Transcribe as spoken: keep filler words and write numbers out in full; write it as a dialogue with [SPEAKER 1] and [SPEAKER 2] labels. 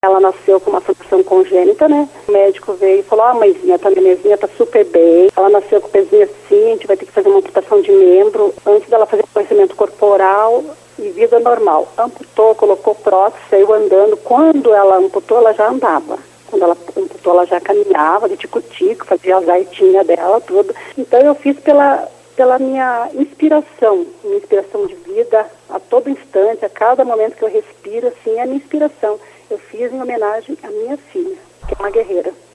[SPEAKER 1] Ela nasceu com uma formação congênita, né? O médico veio e falou, ah, mãezinha, tá, mãezinha tá super bem. Ela nasceu com o pezinho assim, a gente vai ter que fazer uma amputação de membro antes dela fazer conhecimento corporal e vida normal. Amputou, colocou prótese, saiu andando. Quando ela amputou, ela já andava. Quando ela amputou, ela já caminhava de tico-tico, fazia as artinhas dela, tudo. Então eu fiz pela, pela minha inspiração, minha inspiração de vida a todo instante, a cada momento que eu respiro, assim, é a minha inspiração. Eu fiz em homenagem à minha filha, que é uma guerreira.